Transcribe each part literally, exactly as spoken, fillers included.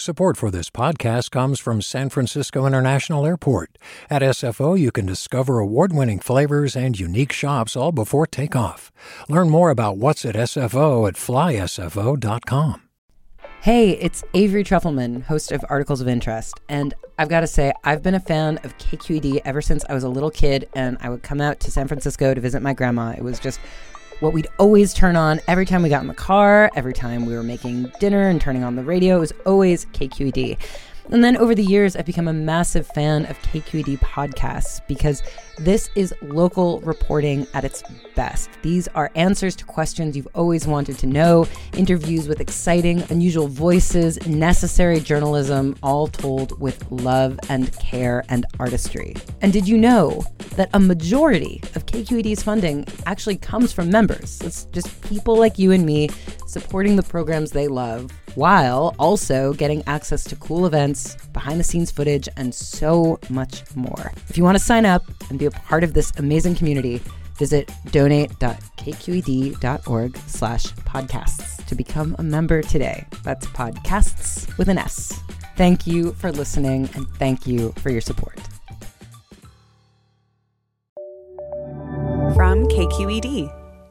Support for this podcast comes from San Francisco International Airport. At S F O, you can discover award-winning flavors and unique shops all before takeoff. Learn more about what's at S F O at fly S F O dot com. Hey, it's Avery Trufelman, host of Articles of Interest, and I've got to say, I've been a fan of K Q E D ever since I was a little kid, and I would come out to San Francisco to visit my grandma. It was just what we'd always turn on every time we got in the car, every time we were making dinner and turning on the radio. It was always K Q E D. And then over the years, I've become a massive fan of K Q E D podcasts because this is local reporting at its best. These are answers to questions you've always wanted to know, interviews with exciting, unusual voices, necessary journalism, all told with love and care and artistry. And did you know that a majority of K Q E D's funding actually comes from members? It's just people like you and me supporting the programs they love, while also getting access to cool events, behind-the-scenes footage, and so much more. If you want to sign up and be a part of this amazing community, visit donate.kqed.org slash podcasts to become a member today. That's podcasts with an S. Thank you for listening, and thank you for your support. From K Q E D.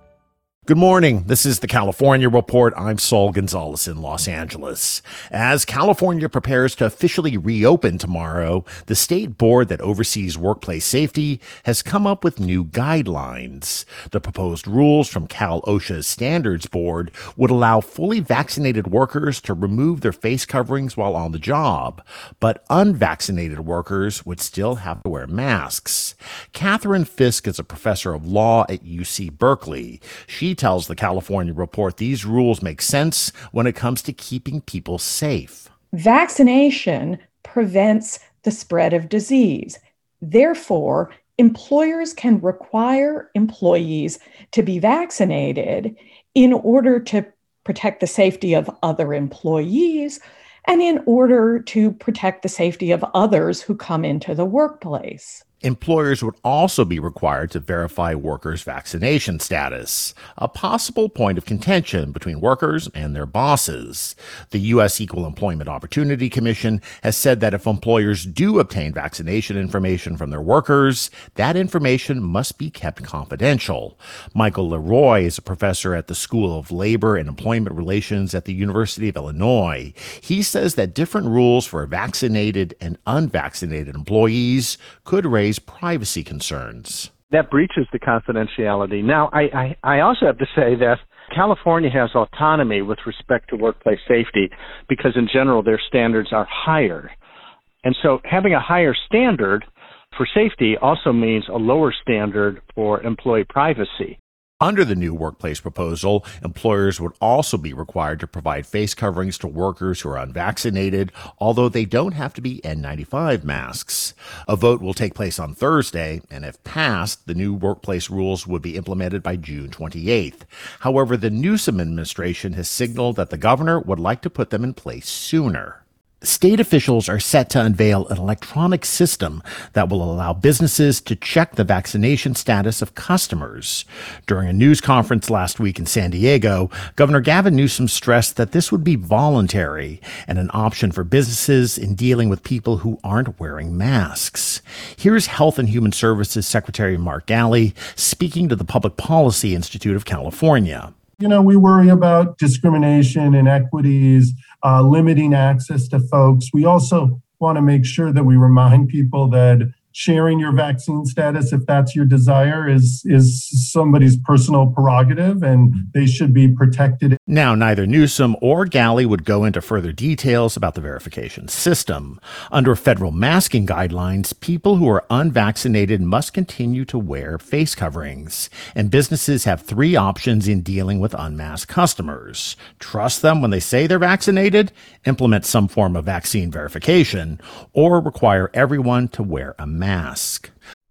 Good morning. This is the California Report. I'm Saul Gonzalez in Los Angeles. As California prepares to officially reopen tomorrow, the state board that oversees workplace safety has come up with new guidelines. The proposed rules from Cal OSHA's Standards Board would allow fully vaccinated workers to remove their face coverings while on the job, but unvaccinated workers would still have to wear masks. Catherine Fisk is a professor of law at U C Berkeley. She tells the California Report these rules make sense when it comes to keeping people safe. Vaccination prevents the spread of disease. Therefore, employers can require employees to be vaccinated in order to protect the safety of other employees and in order to protect the safety of others who come into the workplace. Employers would also be required to verify workers' vaccination status, a possible point of contention between workers and their bosses. The U S Equal Employment Opportunity Commission has said that if employers do obtain vaccination information from their workers, that information must be kept confidential. Michael Leroy is a professor at the School of Labor and Employment Relations at the University of Illinois. He says that different rules for vaccinated and unvaccinated employees could raise privacy concerns. That breaches the confidentiality. Now, I, I, I also have to say that California has autonomy with respect to workplace safety because in general their standards are higher. And so having a higher standard for safety also means a lower standard for employee privacy. Under the new workplace proposal, employers would also be required to provide face coverings to workers who are unvaccinated, although they don't have to be N ninety-five masks. A vote will take place on Thursday, and if passed, the new workplace rules would be implemented by June twenty-eighth. However, the Newsom administration has signaled that the governor would like to put them in place sooner. State officials are set to unveil an electronic system that will allow businesses to check the vaccination status of customers. During a news conference last week in San Diego, Governor Gavin Newsom stressed that this would be voluntary and an option for businesses in dealing with people who aren't wearing masks. Here's Health and Human Services Secretary Mark Ghaly speaking to the Public Policy Institute of California. You know, we worry about discrimination, inequities, uh, limiting access to folks. We also want to make sure that we remind people that sharing your vaccine status, if that's your desire, is is somebody's personal prerogative, and they should be protected. Now, neither Newsom or Ghaly would go into further details about the verification system. Under federal masking guidelines, people who are unvaccinated must continue to wear face coverings, and businesses have three options in dealing with unmasked customers. Trust them when they say they're vaccinated, implement some form of vaccine verification, or require everyone to wear a mask. mask.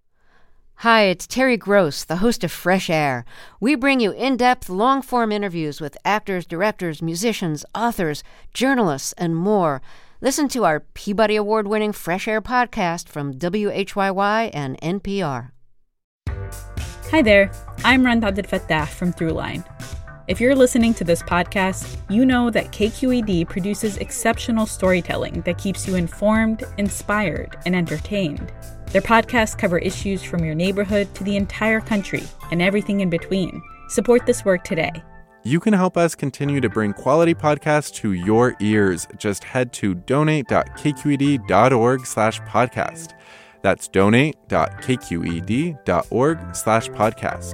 Hi, it's Terry Gross, the host of Fresh Air. We bring you in-depth, long-form interviews with actors, directors, musicians, authors, journalists, and more. Listen to our Peabody Award-winning Fresh Air podcast from W H Y Y and N P R. Hi there, I'm Rand Abdel Fattah from Throughline. If you're listening to this podcast, you know that K Q E D produces exceptional storytelling that keeps you informed, inspired, and entertained. Their podcasts cover issues from your neighborhood to the entire country and everything in between. Support this work today. You can help us continue to bring quality podcasts to your ears. Just head to donate.kqed.org slash podcast. That's donate.kqed.org slash podcast.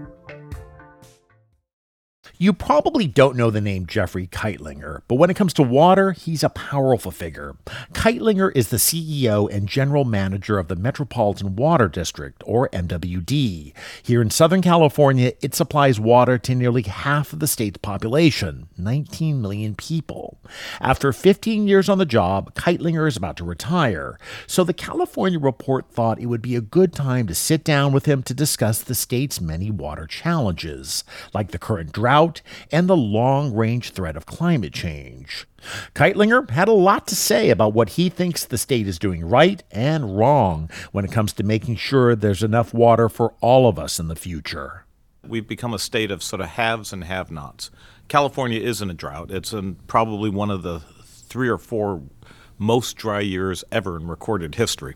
You probably don't know the name Jeffrey Keitlinger, but when it comes to water, he's a powerful figure. Keitlinger is the C E O and general manager of the Metropolitan Water District, or M W D. Here in Southern California, it supplies water to nearly half of the state's population, nineteen million people. After fifteen years on the job, Keitlinger is about to retire, so the California Report thought it would be a good time to sit down with him to discuss the state's many water challenges, like the current drought and the long-range threat of climate change. Keitlinger had a lot to say about what he thinks the state is doing right and wrong when it comes to making sure there's enough water for all of us in the future. We've become a state of sort of haves and have-nots. California is in a drought. It's in probably one of the three or four most dry years ever in recorded history.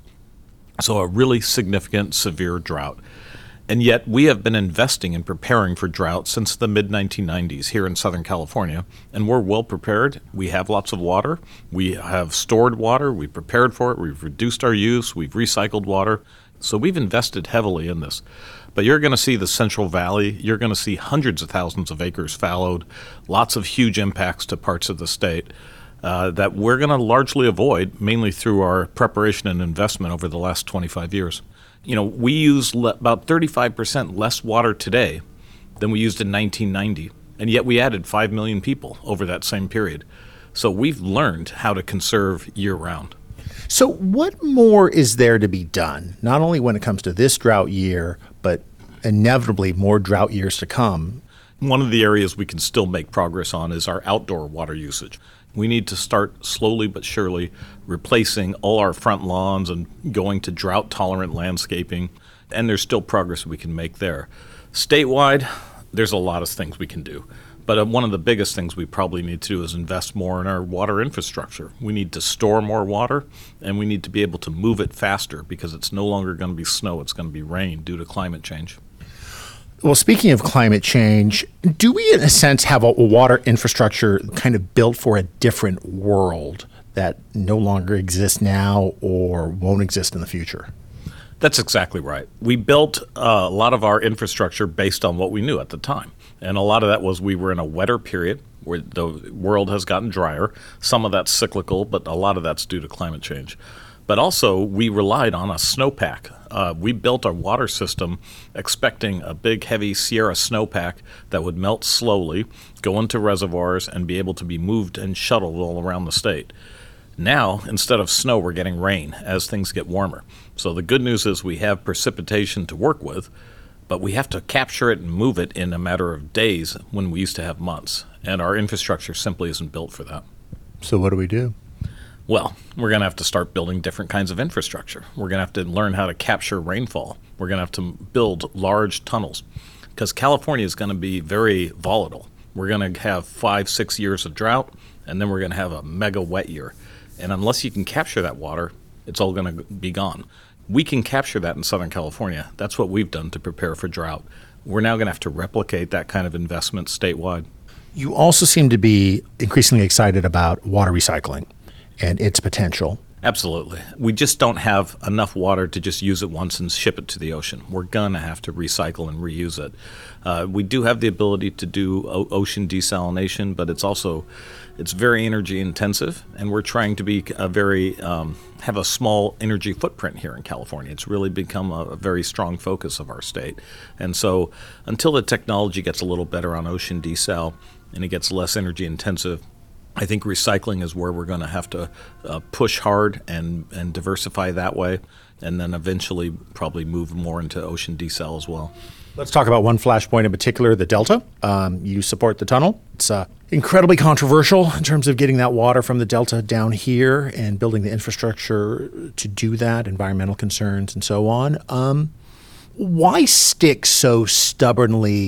So a really significant, severe drought. And yet we have been investing in preparing for drought since the mid nineteen nineties here in Southern California, and we're well prepared. We have lots of water. We have stored water. We've prepared for it. We've reduced our use. We've recycled water. So we've invested heavily in this. But you're going to see the Central Valley. You're going to see hundreds of thousands of acres fallowed, lots of huge impacts to parts of the state uh, that we're going to largely avoid, mainly through our preparation and investment over the last twenty-five years. You know, we use le- about thirty-five percent less water today than we used in nineteen ninety, and yet we added five million people over that same period. So we've learned how to conserve year-round. So what more is there to be done, not only when it comes to this drought year, but inevitably more drought years to come? One of the areas we can still make progress on is our outdoor water usage. We need to start slowly but surely replacing all our front lawns and going to drought-tolerant landscaping, and there's still progress we can make there. Statewide, there's a lot of things we can do, but one of the biggest things we probably need to do is invest more in our water infrastructure. We need to store more water, and we need to be able to move it faster because it's no longer going to be snow, it's going to be rain due to climate change. Well, speaking of climate change, do we, in a sense, have a water infrastructure kind of built for a different world that no longer exists now or won't exist in the future? That's exactly right. We built uh, a lot of our infrastructure based on what we knew at the time. And a lot of that was we were in a wetter period where the world has gotten drier. Some of that's cyclical, but a lot of that's due to climate change. But also, we relied on a snowpack. Uh, we built our water system expecting a big, heavy Sierra snowpack that would melt slowly, go into reservoirs, and be able to be moved and shuttled all around the state. Now, instead of snow, we're getting rain as things get warmer. So the good news is we have precipitation to work with, but we have to capture it and move it in a matter of days when we used to have months. And our infrastructure simply isn't built for that. So what do we do? Well, we're going to have to start building different kinds of infrastructure. We're going to have to learn how to capture rainfall. We're going to have to build large tunnels because California is going to be very volatile. We're going to have five, six years of drought, and then we're going to have a mega wet year. And unless you can capture that water, it's all going to be gone. We can capture that in Southern California. That's what we've done to prepare for drought. We're now going to have to replicate that kind of investment statewide. You also seem to be increasingly excited about water recycling and its potential. Absolutely. We just don't have enough water to just use it once and ship it to the ocean. We're going to have to recycle and reuse it. Uh, we do have the ability to do o- ocean desalination, but it's also it's very energy intensive, and we're trying to be a very um, have a small energy footprint here in California. It's really become a, a very strong focus of our state. And so until the technology gets a little better on ocean desal and it gets less energy intensive, I think recycling is where we're going to have to uh, push hard and, and diversify that way, and then eventually probably move more into ocean desal as well. Let's talk about one flashpoint in particular, the Delta. Um, you support the tunnel. It's uh, incredibly controversial in terms of getting that water from the Delta down here and building the infrastructure to do that, environmental concerns and so on. Um, why stick so stubbornly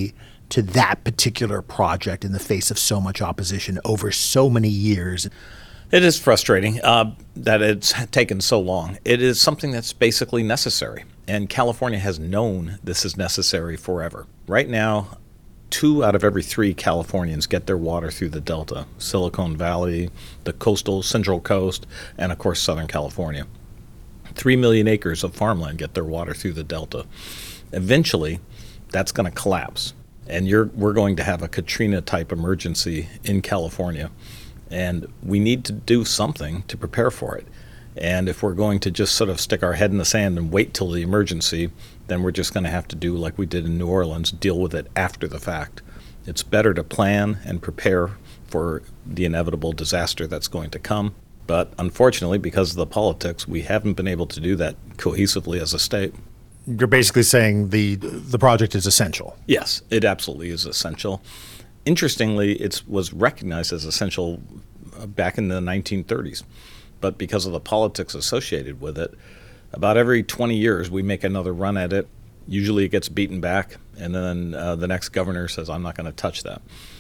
to that particular project in the face of so much opposition over so many years? It is frustrating uh, that it's taken so long. It is something that's basically necessary, and California has known this is necessary forever. Right now, two out of every three Californians get their water through the Delta, Silicon Valley, the coastal Central Coast, and of course Southern California. Three million acres of farmland get their water through the Delta. Eventually, that's going to collapse, and you're, we're going to have a Katrina-type emergency in California. And we need to do something to prepare for it. And if we're going to just sort of stick our head in the sand and wait till the emergency, then we're just going to have to do like we did in New Orleans, deal with it after the fact. It's better to plan and prepare for the inevitable disaster that's going to come. But unfortunately, because of the politics, we haven't been able to do that cohesively as a state. You're basically saying the the project is essential. Yes, it absolutely is essential. Interestingly, it was recognized as essential back in the nineteen thirties, but because of the politics associated with it, about every twenty years we make another run at it. Usually it gets beaten back, and then uh, the next governor says, I'm not going to touch that.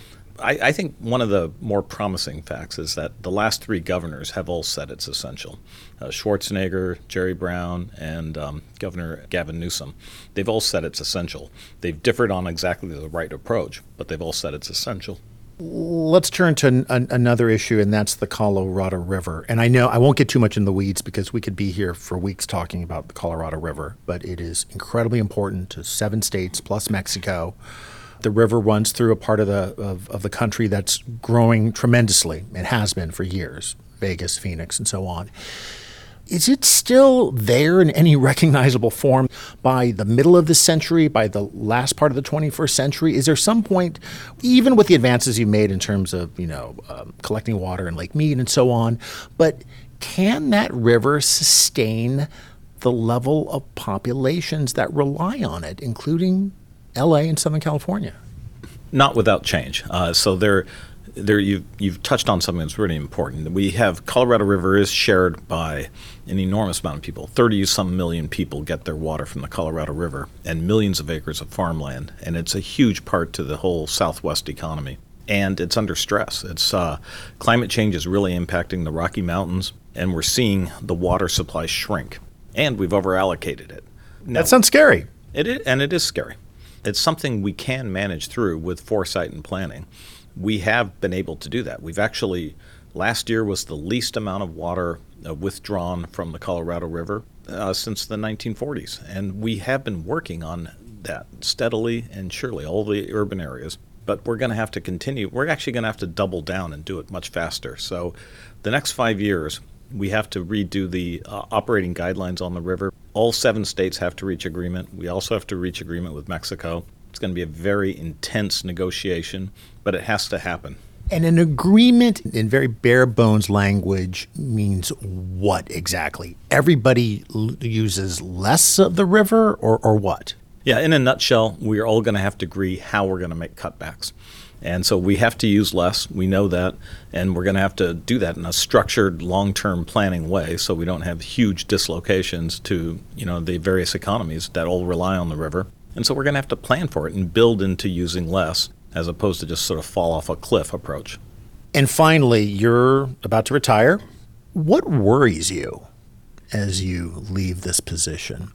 I, I think one of the more promising facts is that the last three governors have all said it's essential. Uh, Schwarzenegger, Jerry Brown, and um, Governor Gavin Newsom. They've all said it's essential. They've differed on exactly the right approach, but they've all said it's essential. Let's turn to an, an, another issue, and that's the Colorado River. And I know I won't get too much in the weeds because we could be here for weeks talking about the Colorado River, but it is incredibly important to seven states plus Mexico. The river runs through a part of the of, of the country that's growing tremendously. It has been for years, Vegas, Phoenix, and so on. Is it still there in any recognizable form by the middle of the century, by the last part of the twenty-first century? Is there some point, even with the advances you made in terms of, you know, um, collecting water in Lake Mead and so on, but can that river sustain the level of populations that rely on it, including L A and Southern California? Not without change. Uh, so there, there you've, you've touched on something that's really important. We have Colorado River is shared by an enormous amount of people. thirty-some million people get their water from the Colorado River and millions of acres of farmland. And it's a huge part to the whole Southwest economy. And it's under stress. It's uh, climate change is really impacting the Rocky Mountains, and we're seeing the water supply shrink. And we've overallocated it. Now, that sounds scary. It is, and it is scary. It's something we can manage through with foresight and planning. We have been able to do that. We've actually, last year was the least amount of water uh, withdrawn from the Colorado River uh, since the nineteen forties. And we have been working on that steadily and surely, all the urban areas. But we're going to have to continue. We're actually going to have to double down and do it much faster. So the next five years, we have to redo the uh, operating guidelines on the river. All seven states have to reach agreement. We also have to reach agreement with Mexico. It's going to be a very intense negotiation, but it has to happen. And an agreement in very bare bones language means what exactly? Everybody l- uses less of the river or, or what? Yeah, in a nutshell, we're all going to have to agree how we're going to make cutbacks. And so we have to use less. We know that. And we're going to have to do that in a structured, long-term planning way so we don't have huge dislocations to, you know, the various economies that all rely on the river. And so we're going to have to plan for it and build into using less as opposed to just sort of fall off a cliff approach. And finally, you're about to retire. What worries you as you leave this position?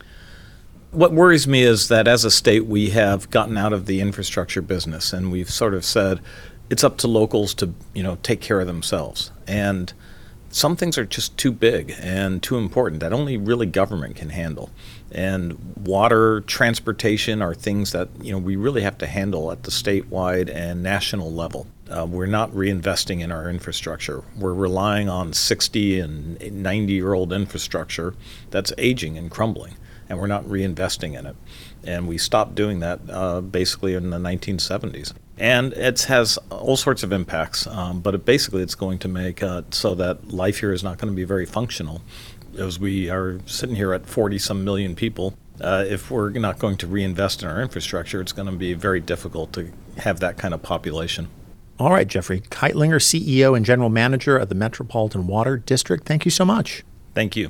What worries me is that as a state, we have gotten out of the infrastructure business, and we've sort of said it's up to locals to, you know, take care of themselves. And some things are just too big and too important that only really government can handle. And water, transportation are things that, you know, we really have to handle at the statewide and national level. Uh, we're not reinvesting in our infrastructure. We're relying on sixty and ninety-year-old infrastructure that's aging and crumbling. And we're not reinvesting in it. And we stopped doing that uh, basically in the nineteen seventies. And it has all sorts of impacts, um, but it basically it's going to make uh, so that life here is not going to be very functional. As we are sitting here at forty-some million people, uh, if we're not going to reinvest in our infrastructure, it's going to be very difficult to have that kind of population. All right, Jeffrey Keitlinger, C E O and General Manager of the Metropolitan Water District, thank you so much. Thank you.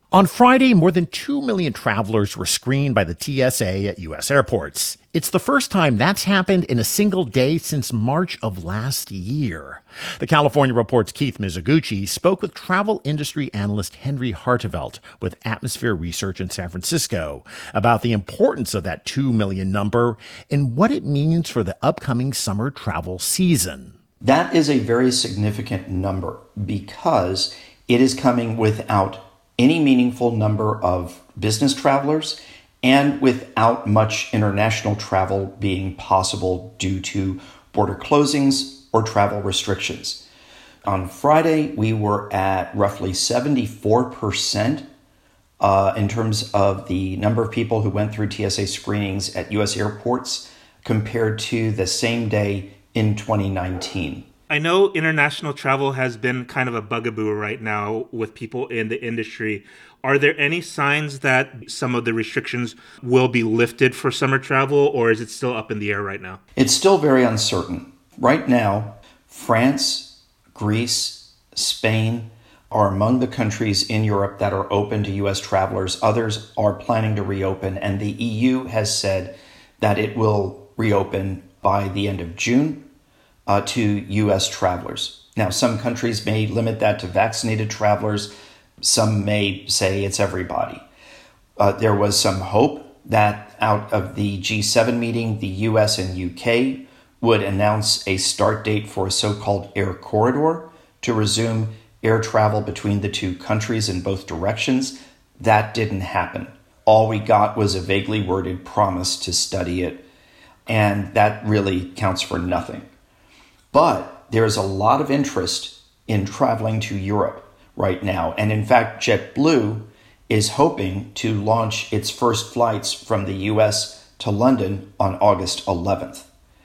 On Friday, more than two million travelers were screened by the T S A at U S airports. It's the first time that's happened in a single day since March of last year. The California Report's Keith Mizuguchi spoke with travel industry analyst Henry Hartevelt with Atmosphere Research in San Francisco about the importance of that two million number and what it means for the upcoming summer travel season. That is a very significant number because it is coming without any meaningful number of business travelers and without much international travel being possible due to border closings or travel restrictions. On Friday, we were at roughly seventy-four percent uh, in terms of the number of people who went through T S A screenings at U S airports compared to the same day in twenty nineteen. I know international travel has been kind of a bugaboo right now with people in the industry. Are there any signs that some of the restrictions will be lifted for summer travel, or is it still up in the air right now? It's still very uncertain. Right now, France, Greece, Spain are among the countries in Europe that are open to U S travelers. Others are planning to reopen, and the E U has said that it will reopen by the end of June. Uh, to U S travelers. Now, some countries may limit that to vaccinated travelers. Some may say it's everybody. Uh, there was some hope that out of the G seven meeting, the U S and U K would announce a start date for a so-called air corridor to resume air travel between the two countries in both directions. That didn't happen. All we got was a vaguely worded promise to study it, and that really counts for nothing. But there's a lot of interest in traveling to Europe right now. And in fact, JetBlue is hoping to launch its first flights from the U S to London on August eleventh.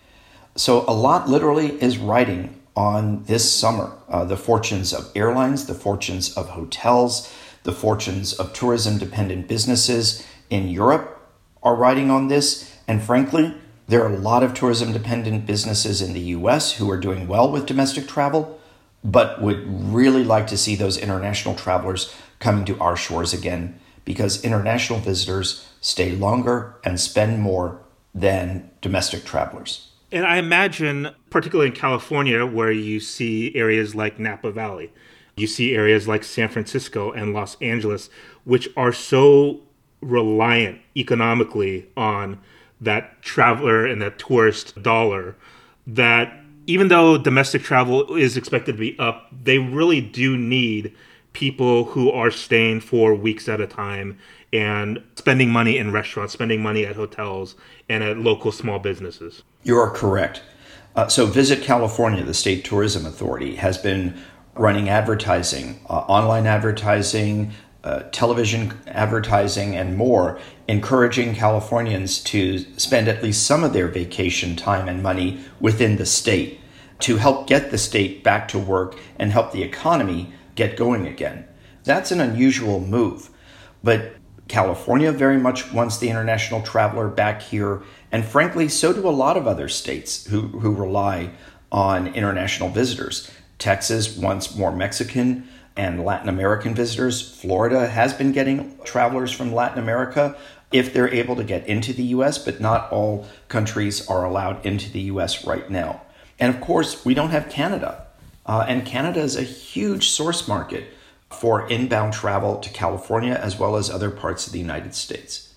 So a lot literally is riding on this summer. Uh, the fortunes of airlines, the fortunes of hotels, the fortunes of tourism-dependent businesses in Europe are riding on this. And frankly, there are a lot of tourism-dependent businesses in the U S who are doing well with domestic travel, but would really like to see those international travelers coming to our shores again, because international visitors stay longer and spend more than domestic travelers. And I imagine, particularly in California, where you see areas like Napa Valley, you see areas like San Francisco and Los Angeles, which are so reliant economically on that traveler and that tourist dollar, that even though domestic travel is expected to be up, they really do need people who are staying for weeks at a time and spending money in restaurants, spending money at hotels and at local small businesses. You are correct. Uh, so Visit California, the state tourism authority, has been running advertising, uh, online advertising, uh, television advertising, and more, encouraging Californians to spend at least some of their vacation time and money within the state to help get the state back to work and help the economy get going again. That's an unusual move, but California very much wants the international traveler back here, and frankly, so do a lot of other states who, who rely on international visitors. Texas wants more Mexican and Latin American visitors. Florida has been getting travelers from Latin America if they're able to get into the U S, but not all countries are allowed into the U S right now. And of course, we don't have Canada. Uh, and Canada is a huge source market for inbound travel to California as well as other parts of the United States.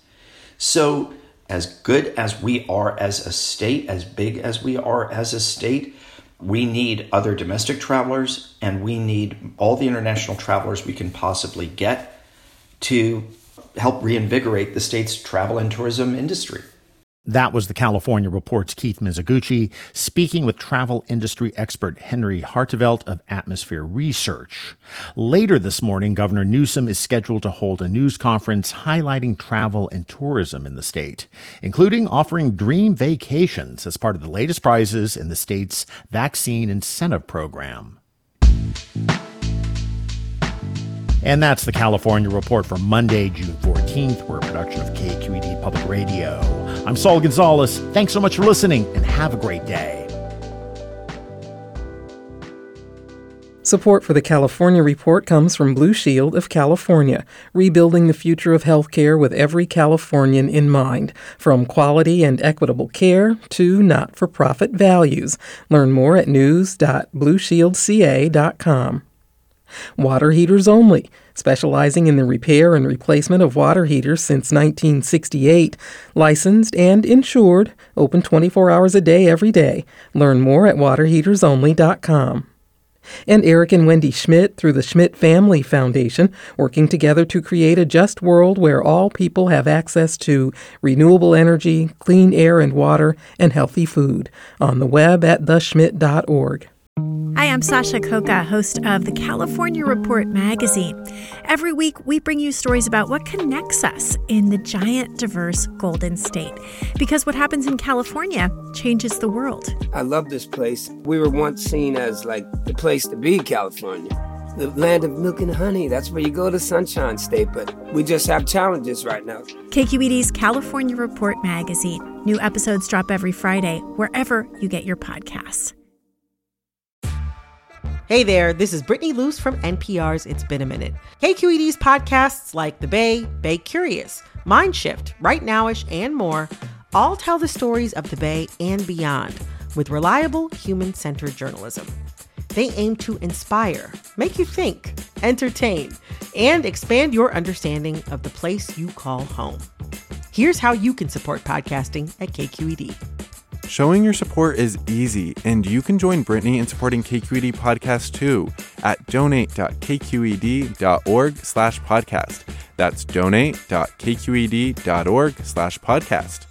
So as good as we are as a state, as big as we are as a state, we need other domestic travelers, and we need all the international travelers we can possibly get to help reinvigorate the state's travel and tourism industry. That was the California Report's Keith Mizuguchi speaking with travel industry expert Henry Hartevelt of Atmosphere Research. Later this morning, Governor Newsom is scheduled to hold a news conference highlighting travel and tourism in the state, including offering dream vacations as part of the latest prizes in the state's vaccine incentive program. And that's the California Report for Monday, June fourteenth. We're a production of K Q E D Public Radio. I'm Saul Gonzalez. Thanks so much for listening, and have a great day. Support for the California Report comes from Blue Shield of California, rebuilding the future of healthcare with every Californian in mind, from quality and equitable care to not-for-profit values. Learn more at news dot blue shield c a dot com. Water Heaters Only, specializing in the repair and replacement of water heaters since nineteen sixty-eight. Licensed and insured, open twenty-four hours a day every day. Learn more at water heaters only dot com. And Eric and Wendy Schmidt through the Schmidt Family Foundation, working together to create a just world where all people have access to renewable energy, clean air and water, and healthy food. On the web at the schmidt dot org. Hi, I'm Sasha Coca, host of the California Report magazine. Every week, we bring you stories about what connects us in the giant, diverse Golden State. Because what happens in California changes the world. I love this place. We were once seen as like the place to be, California. The land of milk and honey. That's where you go to Sunshine State, but we just have challenges right now. K Q E D's California Report magazine. New episodes drop every Friday, wherever you get your podcasts. Hey there, this is Brittany Luce from N P R's It's Been a Minute. K Q E D's podcasts like The Bay, Bay Curious, Mindshift, Right Nowish, and more all tell the stories of the Bay and beyond with reliable, human-centered journalism. They aim to inspire, make you think, entertain, and expand your understanding of the place you call home. Here's how you can support podcasting at K Q E D. Showing your support is easy, and you can join Brittany in supporting K Q E D Podcast too at donate dot k q e d dot org slash podcast. That's donate dot k q e d dot org slash podcast.